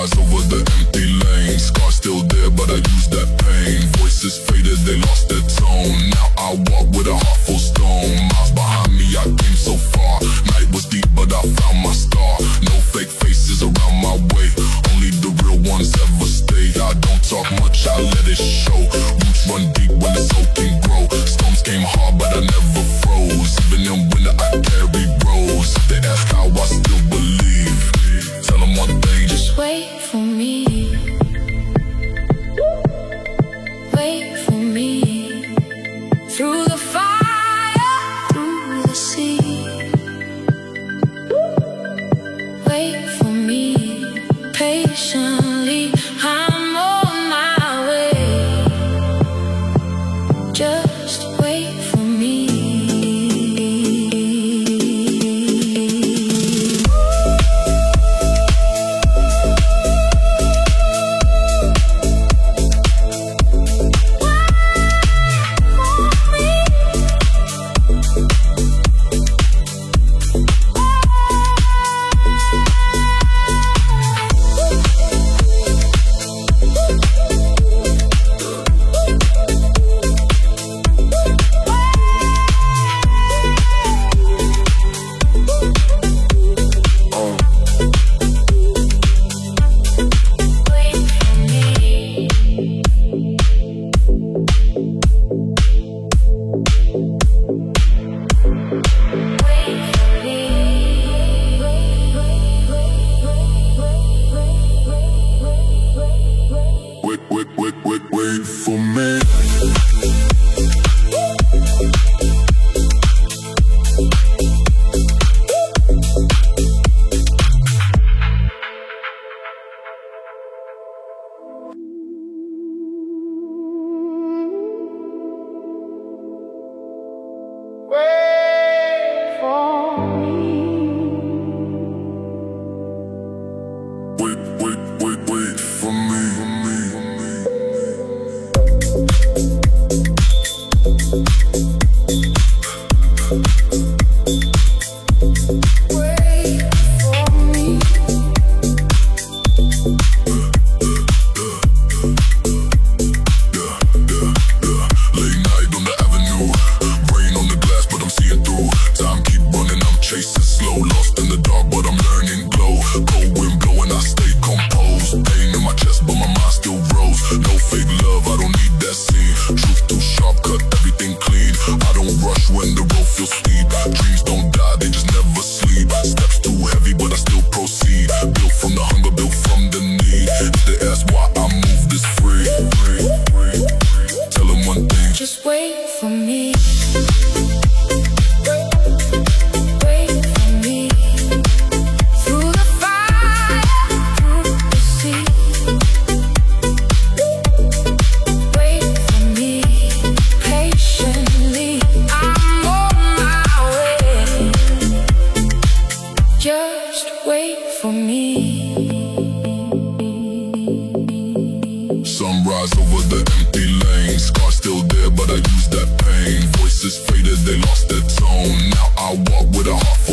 Sunrise over the empty lane. Scars still there, but I use that pain. Voices faded, they lost their tone. Now I walk with a heart full stone. Miles behind me, I came so far. Night was deep, but I found my star. No fake faces around my way. Only the real ones ever stay. I don't talk much, I let it show. Roots run deep when the soul can grow. Storms came hard, but I never froze. Even in winter, I carry bros. If they ask how I still believe, tell them one thing: just wait for me. Wait for me. Through the fire, through the sea. Wait for me patiently. I'm on my way. Just wait for me. Wait for me. Wait for me. Chasing slow, lost in the dark, but I'm learning glow. Cold wind blowing, I stay composed. Pain in my chest, but my mind still rose. No fake love, I don't need that scene. Truth too sharp, cut everything clean. I don't rush when the road feels steep. Dreams don't die, they just never sleep. Steps too heavy, but I still proceed. Built from the hunger, built from the need. If they ask why I move this free, tell them one thing: just wait for me. Just wait for me. Sunrise over the empty lane. Scars still there, but I use that pain. Voices faded, they lost their tone. Now I walk with a heart full